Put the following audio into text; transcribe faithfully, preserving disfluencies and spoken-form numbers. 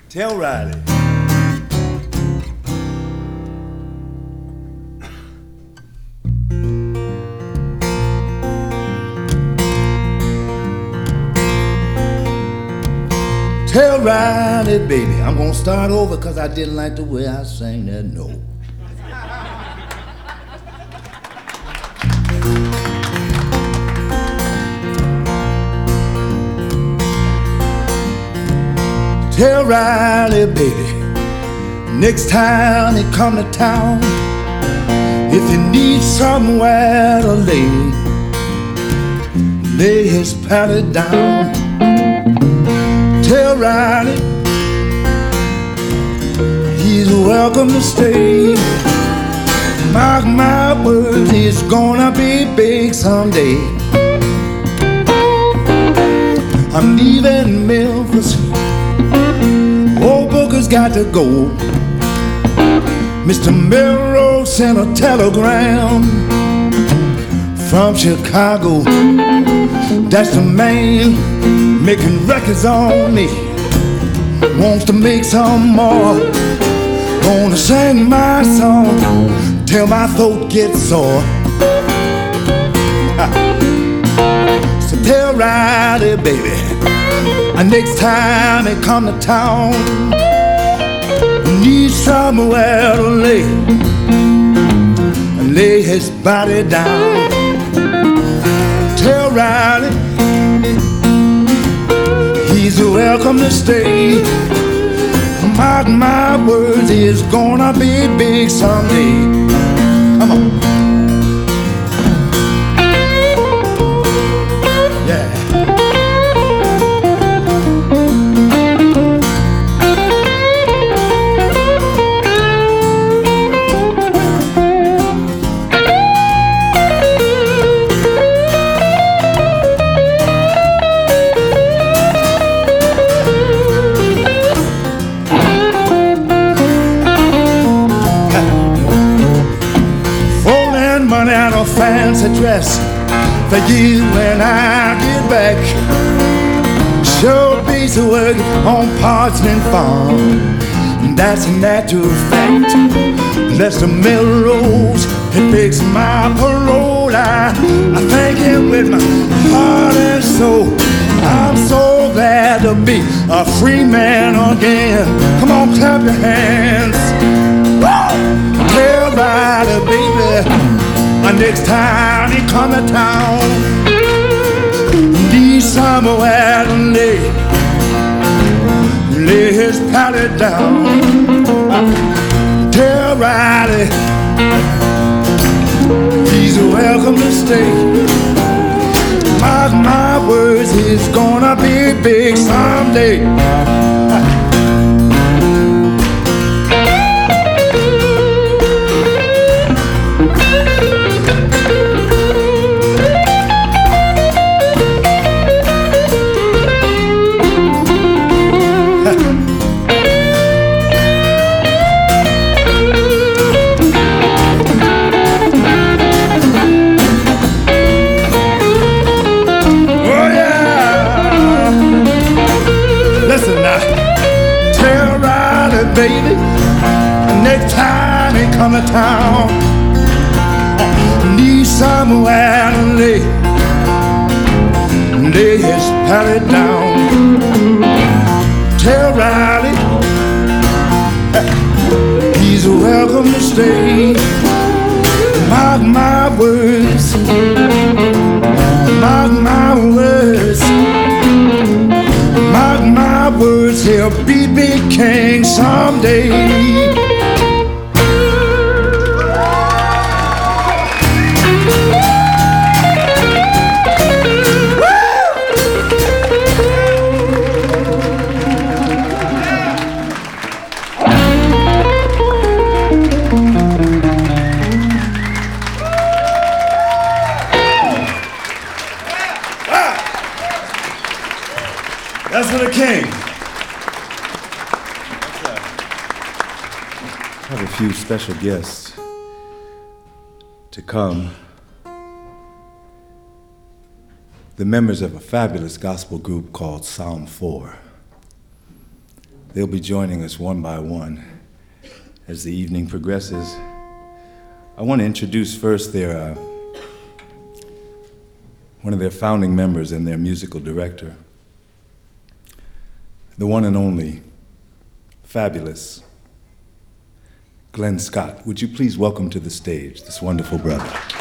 Tell Riley. Tell Riley, baby, I'm gonna start over because I didn't like the way I sang that note. Tell Riley, baby, next time he come to town, if he needs somewhere to lay, lay his pallet down. Tell Riley he's welcome to stay. Mark my words, he's gonna be big someday. I'm leaving Memphis, old Booker's got to go. Mister Melrose sent a telegram from Chicago. That's the man making records on me. Wants to make some more. Gonna sing my song till my throat gets sore. So tell Riley, baby, next time he come to town, need somewhere to lay, lay his body down. Tell Riley he's welcome to stay. Mark my words, he's gonna be big someday. Come on. Yeah. Fancy dress for you when I get back. Sure piece of work on Parchment Farm, that's a natural fact. Lester Melrose, he fixed my parole. I, I thank him with my heart and soul. I'm so glad to be a free man again. Come on, clap your hands. Woo! Tell Riley, baby, next time he come to town, need somewhere to lay, lay his pallet down. Tell Riley he's welcome to stay. Mark my words, he's gonna be big someday. Baby, next time he come to town, need somewhere to lay, lay his pallet down. Tell Riley he's welcome to stay. Mark my words, mark my words, mark my words, he'll be big king someday. That's for the king. I have a few special guests to come. The members of a fabulous gospel group called Psalm four. They'll be joining us one by one as the evening progresses. I want to introduce first their, uh, one of their founding members and their musical director, the one and only, fabulous Glenn Scott. Would you please welcome to the stage this wonderful brother?